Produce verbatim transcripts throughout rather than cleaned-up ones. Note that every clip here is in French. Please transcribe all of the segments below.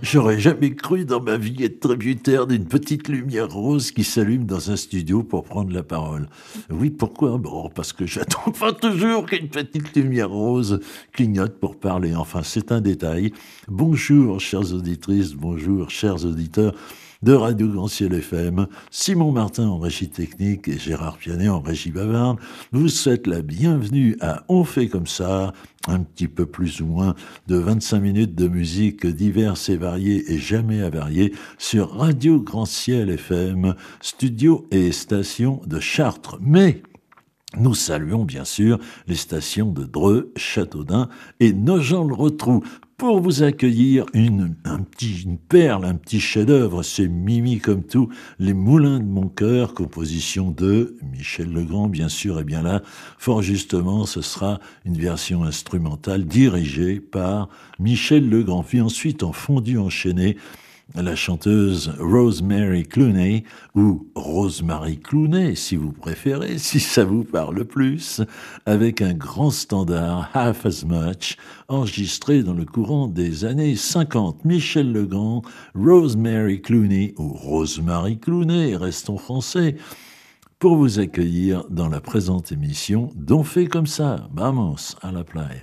J'aurais jamais cru dans ma vie être tributaire d'une petite lumière rose qui s'allume dans un studio pour prendre la parole. Oui, pourquoi? Bon, parce que j'attends pas toujours qu'une petite lumière rose clignote pour parler. Enfin, c'est un détail. Bonjour, chères auditrices, bonjour, chers auditeurs de Radio Grand Ciel F M. Simon Martin en régie technique et Gérard Pianet en régie bavarde vous souhaitent la bienvenue à On fait comme ça, un petit peu plus ou moins de vingt-cinq minutes de musique diverses et variées et jamais avariées sur Radio Grand Ciel F M, studio et station de Chartres. Mais nous saluons bien sûr les stations de Dreux, Châteaudun et Nogent-le-Rotrou pour vous accueillir une, un petit, une perle, un petit chef-d'œuvre. C'est Mimi comme tout, Les Moulins de mon cœur, composition de Michel Legrand, bien sûr. Et bien là, fort justement, ce sera une version instrumentale dirigée par Michel Legrand. Puis ensuite, en fondu enchaîné, la chanteuse Rosemary Clooney, ou Rosemary Clooney, si vous préférez, si ça vous parle plus, avec un grand standard, Half as Much, enregistré dans le courant des années cinquante. Michel Legrand, Rosemary Clooney, ou Rosemary Clooney, restons français, pour vous accueillir dans la présente émission d'On fait comme ça. Vamos, à la playa.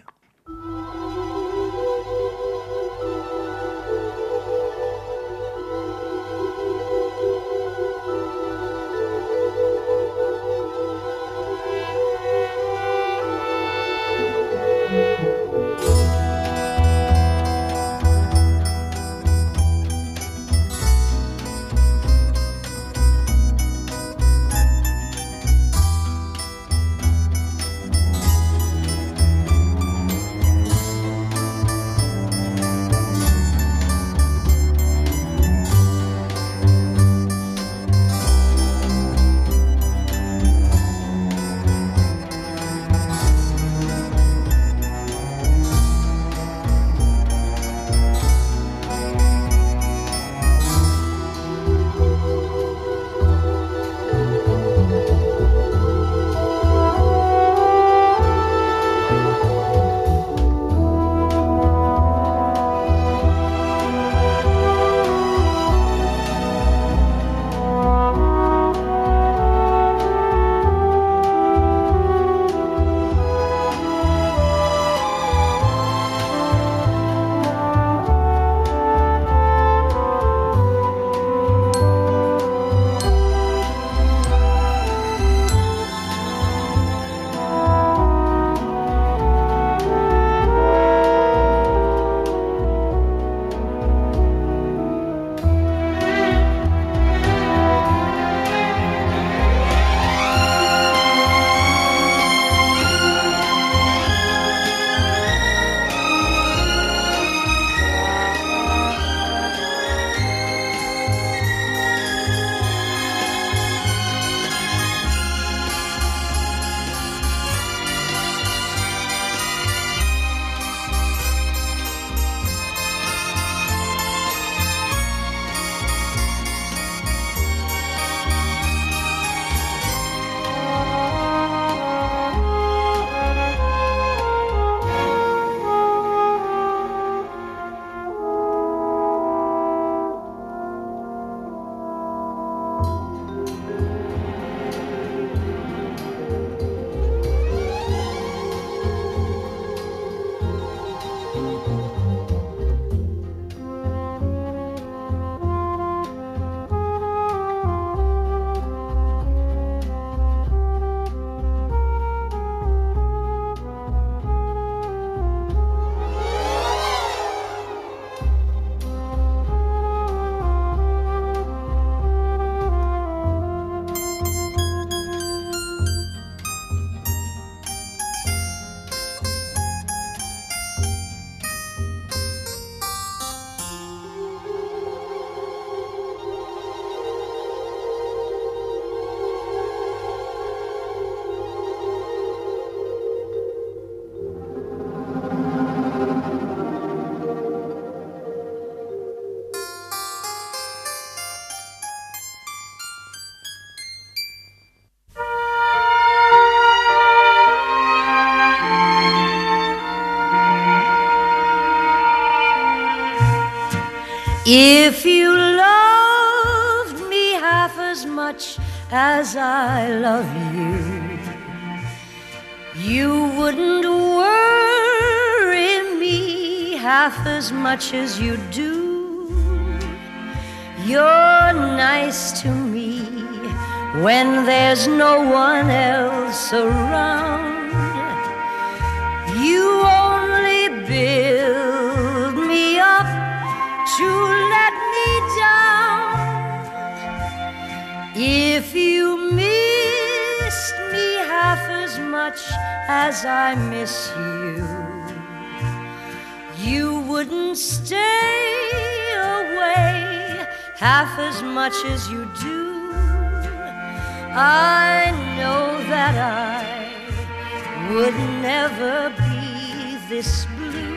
If you loved me half as much as I love you, you wouldn't worry me half as much as you do. You're nice to me when there's no one else around. You only build me up to let me down. If you missed me half as much as I miss you, you wouldn't stay away half as much as you do. I know that I would never be this blue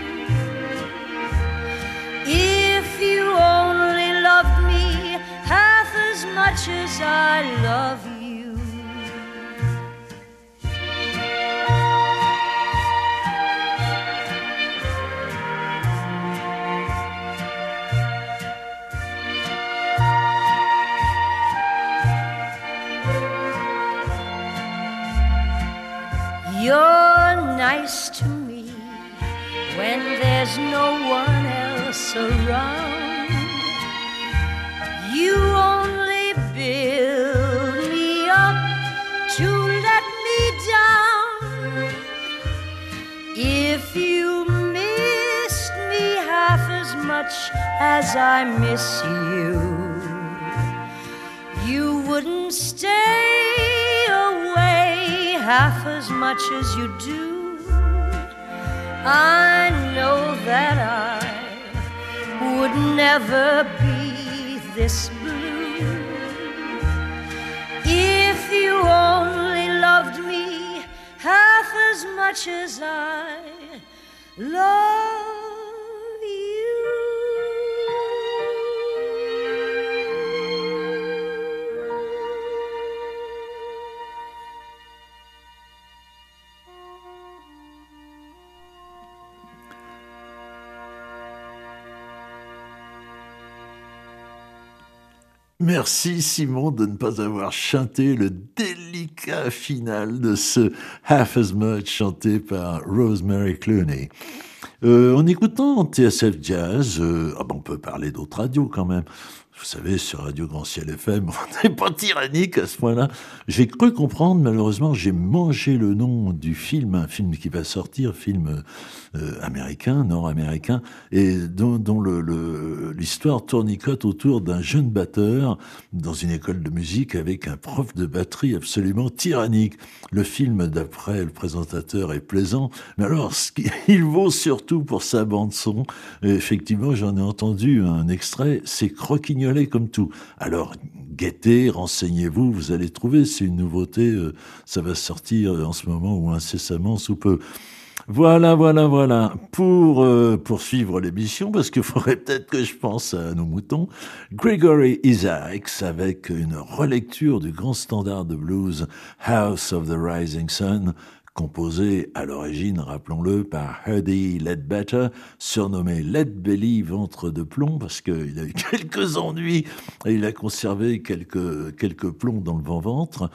if you only loved me half as much as I love you. You're nice to me when there's no one else around. You only build me up to let me down. If you missed me half as much as I miss you, you wouldn't stay away half as much as you do. I know that I would never be this blue if you only loved me half as much as I love you. Merci Simon de ne pas avoir chanté le délicat final de ce Half as Much chanté par Rosemary Clooney. Euh, en écoutant T S F Jazz, euh, ah ben on peut parler d'autres radios quand même. Vous savez, sur Radio Grand Ciel F M, on n'est pas tyrannique à ce point-là. J'ai cru comprendre, malheureusement, j'ai mangé le nom du film, un film qui va sortir, film euh, américain, nord-américain, et dont, dont le, le, l'histoire tournicote autour d'un jeune batteur dans une école de musique avec un prof de batterie absolument tyrannique. Le film, d'après le présentateur, est plaisant, mais alors, ce qui, il vaut surtout pour sa bande-son. Et effectivement, j'en ai entendu un extrait, c'est croquignolé comme tout. Alors, guettez, renseignez-vous, vous allez trouver, c'est une nouveauté, euh, ça va sortir en ce moment ou incessamment sous peu. Voilà, voilà, voilà. Pour euh, poursuivre l'émission, parce qu'il faudrait peut-être que je pense à nos moutons, Gregory Isaacs avec une relecture du grand standard de blues House of the Rising Sun, composé à l'origine, rappelons-le, par Huddie Ledbetter, surnommé Lead Belly, ventre de plomb, parce qu'il a eu quelques ennuis et il a conservé quelques, quelques plombs dans le ventre.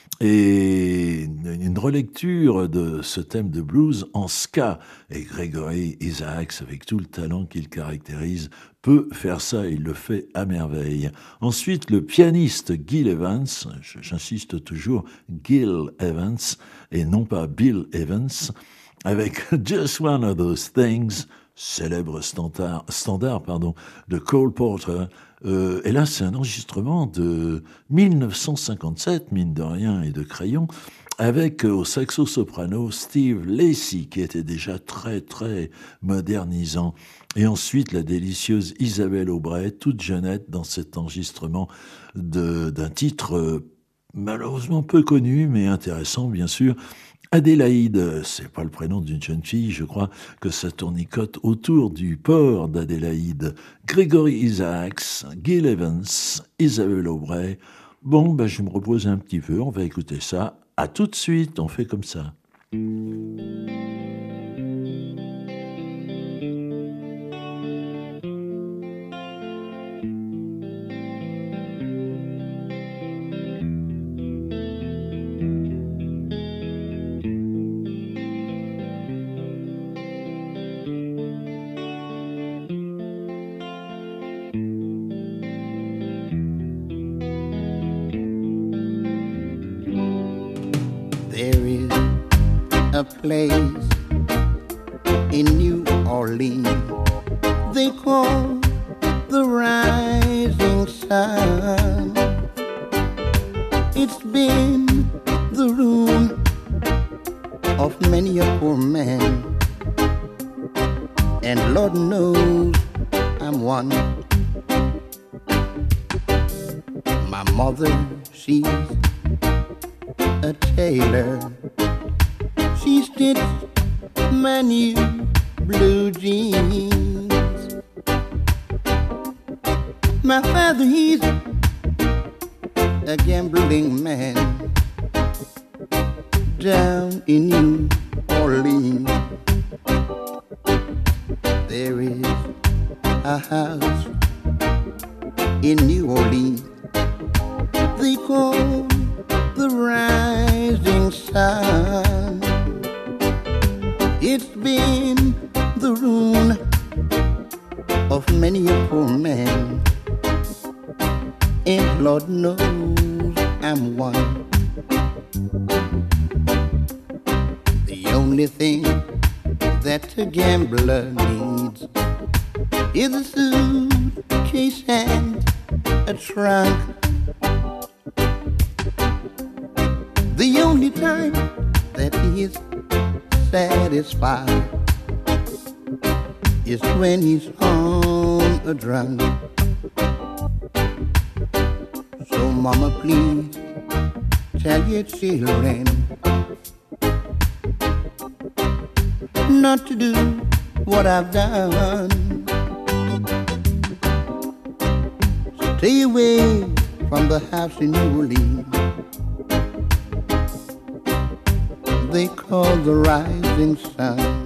Et une relecture de ce thème de blues en ska. Et Gregory Isaacs, avec tout le talent qu'il caractérise, peut faire ça, il le fait à merveille. Ensuite, le pianiste Gil Evans, j'insiste toujours, Gil Evans, et non pas Bill Evans, avec Just One of Those Things, célèbre standard, standard pardon, de Cole Porter. Euh, et là, c'est un enregistrement de mille neuf cent cinquante-sept, mine de rien et de crayon, avec euh, au saxo-soprano Steve Lacy, qui était déjà très, très modernisant. Et ensuite, la délicieuse Isabelle Aubray, toute jeunette, dans cet enregistrement de, d'un titre euh, malheureusement peu connu, mais intéressant, bien sûr. Adélaïde, c'est pas le prénom d'une jeune fille, je crois que ça tournicote autour du port d'Adélaïde. Gregory Isaacs, Gil Evans, Isabelle Aubray. Bon, ben je me repose un petit peu, on va écouter ça. À tout de suite, on fait comme ça. a place in New Orleans they call the rising sun. It's been the ruin of many a poor man, and Lord knows I'm one. My mother, she's a tailor. She stitched my new blue jeans. My father, he's a gambling man down in New Orleans. There is a house in New Orleans they call the rising sun. It's been the ruin of many a poor man, and Lord knows I'm one. The only thing that a gambler needs is a suitcase and a trunk. The only time that he is satisfied is when he's on a drunk. So mama, please tell your children not to do what I've done. Stay away from the house in New Orleans they call the rising sun.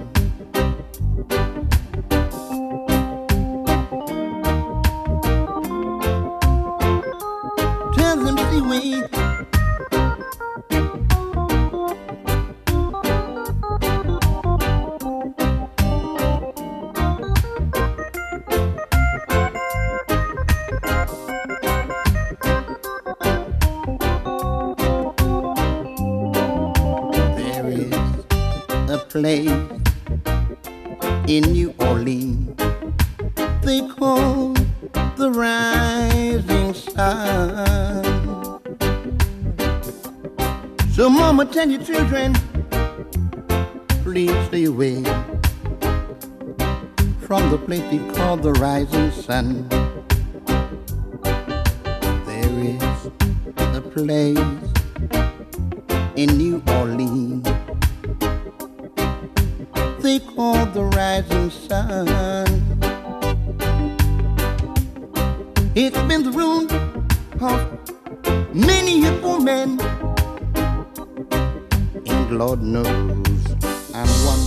Tell them stay away. Place in New Orleans they call the rising sun. So mama, tell your children please stay away from the place they call the rising sun. There is a place in New Orleans they call the rising sun. It's been the ruin of many a poor man, and Lord knows I'm one.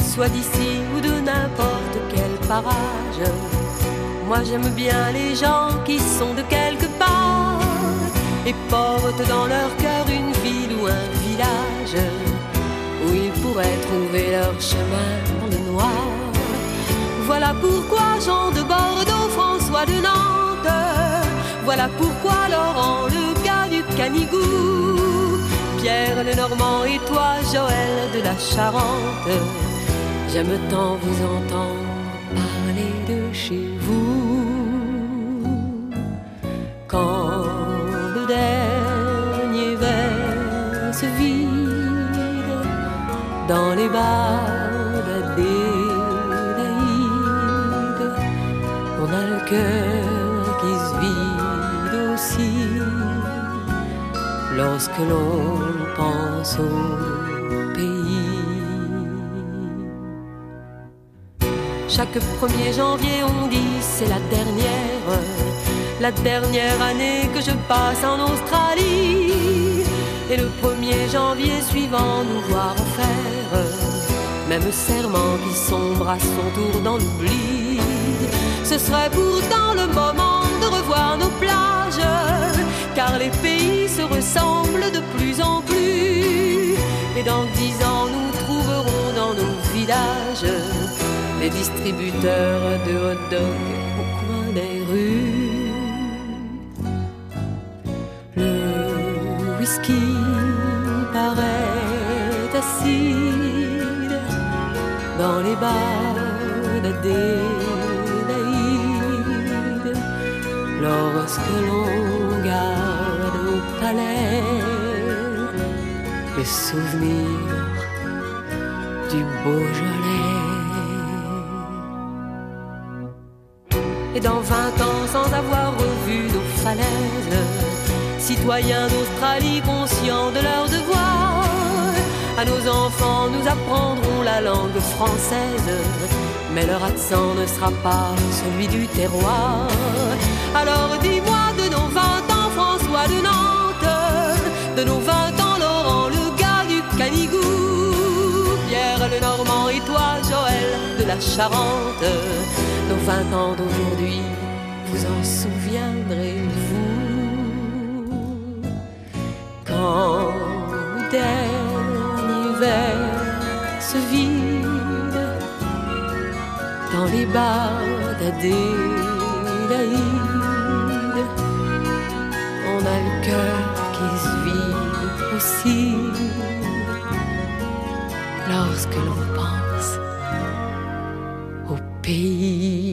soient d'ici ou de n'importe quel parage. Moi j'aime bien les gens qui sont de quelque part et portent dans leur cœur une ville ou un village où ils pourraient trouver leur chemin dans le noir. Voilà pourquoi Jean de Bordeaux, François de Nantes, voilà pourquoi Laurent le gars du Canigou, Pierre le Normand et toi Joël de la Charente, j'aime tant vous entendre parler de chez vous. Quand le dernier verre se vide dans les bars d'Adélaïde, on a le cœur qui se vide aussi lorsque l'on pense au pays. Chaque premier janvier on dit c'est la dernière, la dernière année que je passe en Australie. Et le premier janvier suivant nous voir en faire même serment qui sombre à son tour dans l'oubli. Ce serait pourtant le moment de revoir nos plages, car les pays se ressemblent de plus en plus. Et dans dix ans nous trouverons dans nos villages les distributeurs de hot-dogs au coin des rues. Le whisky paraît acide dans les bars d'Adélaïde lorsque l'on garde au palais les souvenirs du Beaujolais. Et dans vingt ans, sans avoir revu nos falaises, citoyens d'Australie conscients de leur devoir, à nos enfants nous apprendrons la langue française, mais leur accent ne sera pas celui du terroir. Alors dis-moi de nos vingt ans François de Nantes, de nos vingt ans Laurent le gars du Canigou, Pierre le Normand et toi Joël de la Charente, nos vingt ans d'aujourd'hui, vous en souviendrez-vous? Quand le dernier verre se vide dans les bars d'Adélaïde, on a le cœur qui se vide aussi lorsque l'on pense au pays.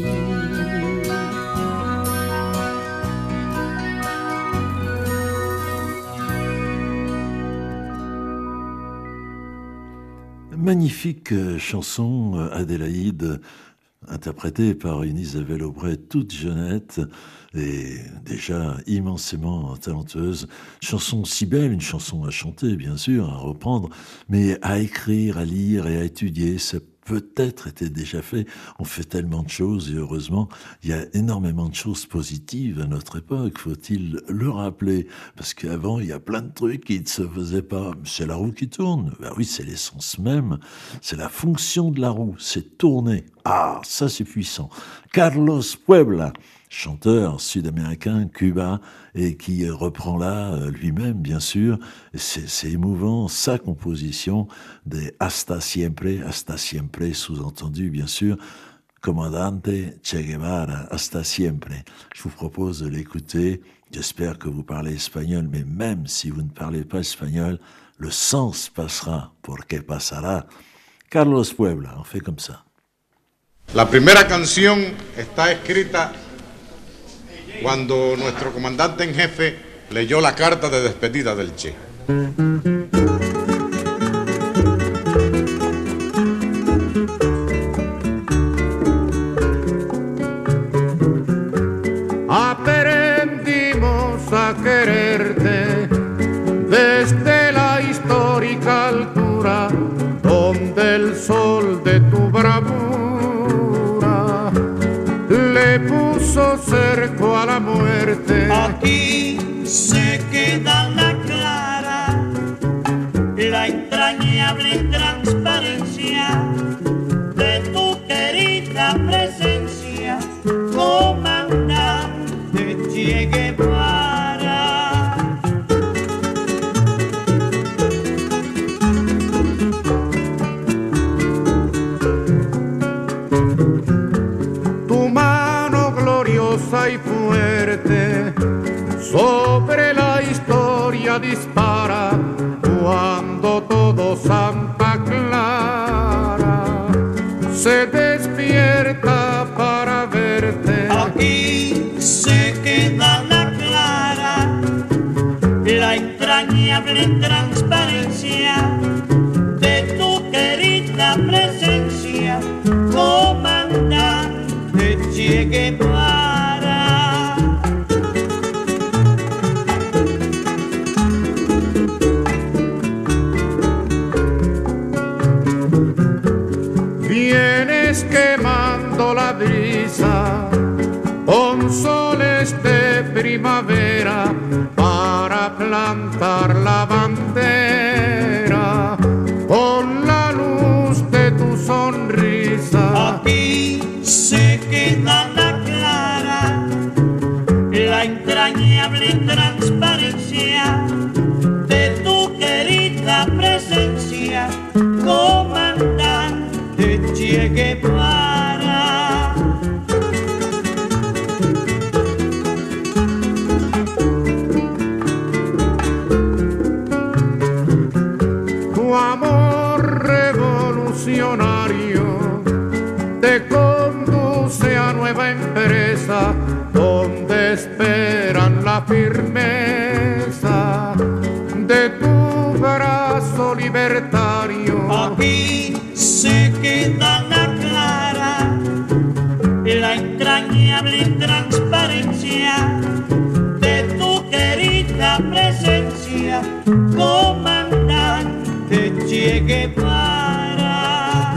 Magnifique chanson, Adélaïde, interprétée par une Isabelle Aubray toute jeunette et déjà immensément talentueuse. Chanson si belle, une chanson à chanter bien sûr, à reprendre, mais à écrire, à lire et à étudier, ça peut-être était déjà fait. On fait tellement de choses et heureusement, il y a énormément de choses positives à notre époque, faut-il le rappeler, parce qu'avant, il y a plein de trucs qui ne se faisaient pas. C'est la roue qui tourne. Ben oui, c'est l'essence même, c'est la fonction de la roue, c'est tourner. Ah, ça c'est puissant. Carlos Puebla, chanteur sud-américain, Cuba, et qui reprend là lui-même, bien sûr. C'est, c'est émouvant, sa composition des Hasta Siempre, Hasta Siempre, sous-entendu, bien sûr, Comandante Che Guevara, Hasta Siempre. Je vous propose de l'écouter. J'espère que vous parlez espagnol, mais même si vous ne parlez pas espagnol, le sens passera, porque pasará. Carlos Puebla, on fait comme ça. La primera canción está escrita cuando nuestro comandante en jefe leyó la carta de despedida del Che. Aprendimos a quererte desde la histórica altura donde el sol de tu bravura le puso cerco a la muerte. Aquí se queda la clara, la entrañable transparencia dispara cuando todo Santa Clara se despierta para verte. Aquí se queda la clara, la entrañable transparencia de tu querida presencia, comandante Che Guevara. Vienes quemando la brisa con soles de primavera para plantar la bandera con la luz de tu sonrisa. Aquí se queda la clara, la entrañable transparencia de tu querida presencia, comandante Che Guevara. Tu amor revolucionario te conduce a nueva empresa donde esperan la firmeza de tu brazo libertario. Aquí se queda la clara, la entrañable transparencia de tu querida presencia, comandante Che Guevara.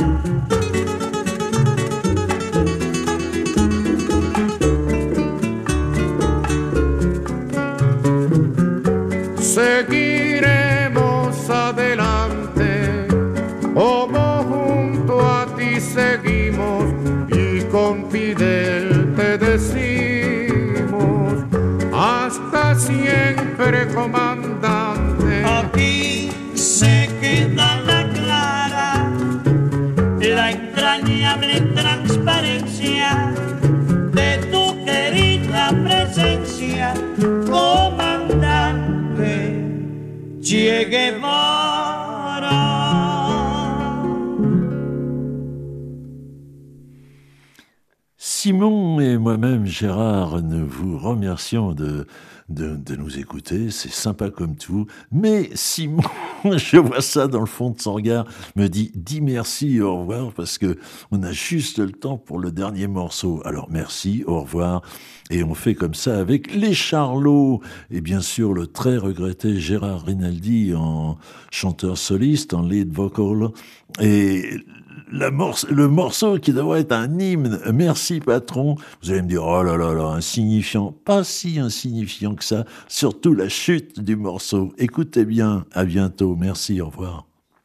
Seguiremos adelante, como junto a ti seguimos, y con Fidel te decimos, hasta siempre, comandante. Aquí se queda la clara, la entrañable transparencia de tu querida presencia, comandante Che Guevara. Simon et moi-même, Gérard, nous vous remercions de, de, de nous écouter. C'est sympa comme tout. Mais Simon, je vois ça dans le fond de son regard, me dit « dis merci et au revoir » parce que on a juste le temps pour le dernier morceau. Alors merci, au revoir. Et on fait comme ça avec les Charlots et bien sûr le très regretté Gérard Rinaldi en chanteur soliste, en lead vocal. Et la morce, le morceau qui devrait être un hymne, merci patron. Vous allez me dire, oh là là là, insignifiant. Pas si insignifiant que ça, surtout la chute du morceau. Écoutez bien, à bientôt, merci, au revoir.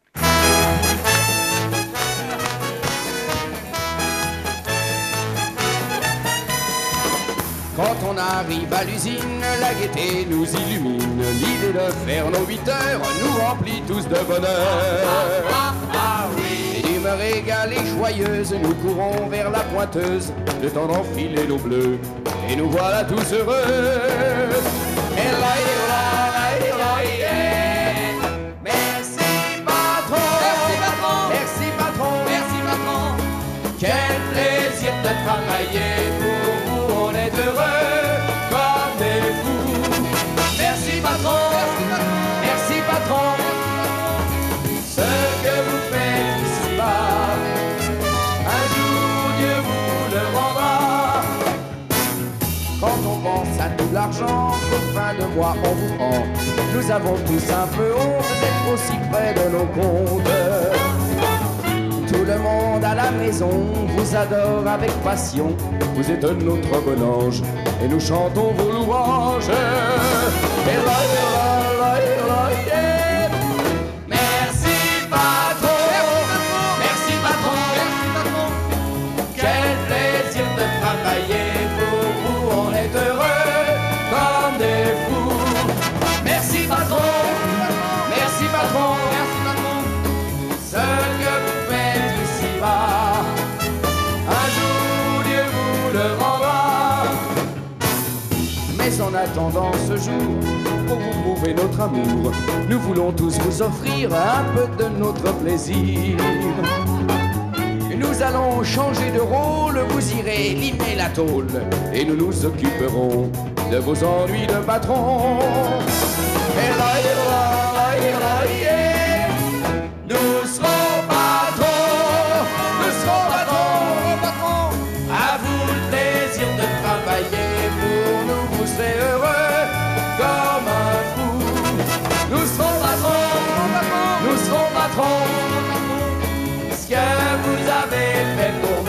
Quand on arrive à l'usine, la gaieté nous illumine. L'idée de faire nos huit heures nous remplit tous de bonheur. Ah, ah, oui. Et d'humeur égale et joyeuse, nous courons vers la pointeuse, le temps d'enfiler nos bleus, et nous voilà tous heureux. Et là, et là, et là, et là. Merci patron, merci patron, merci patron, merci patron. Quel plaisir de travailler pour vous, on est heureux comme des fous. Merci patron, merci patron, ce que vous faites ici-bas, un jour Dieu vous le rendra. Quand on pense à tout l'argent qu'au fin de mois on vous rend, nous avons tous un peu honte d'être aussi près de nos comptes. Tout le monde à la maison vous adore avec passion. Vous êtes notre bon ange et nous chantons vos louanges. Et là, et là, et là, yeah. Merci patron, merci patron, merci patron. Quel plaisir de travailler pour vous, on est heureux comme des fous. Merci patron, merci patron, merci patron. Ce que vous faites ici-bas, un jour Dieu vous le rendra. Mais on a attendant ce jour pour vous prouver notre amour. Nous voulons tous vous offrir un peu de notre plaisir. Nous allons changer de rôle, vous irez limer la tôle et nous nous occuperons de vos ennuis de patron. Et là, et là, et là, yeah. Nous serons patrons, nous serons patrons, patrons. À vous le plaisir de travailler pour nous, vous serez heureux comme un fou. Nous serons patrons, nous serons patrons. Ce que vous avez fait pour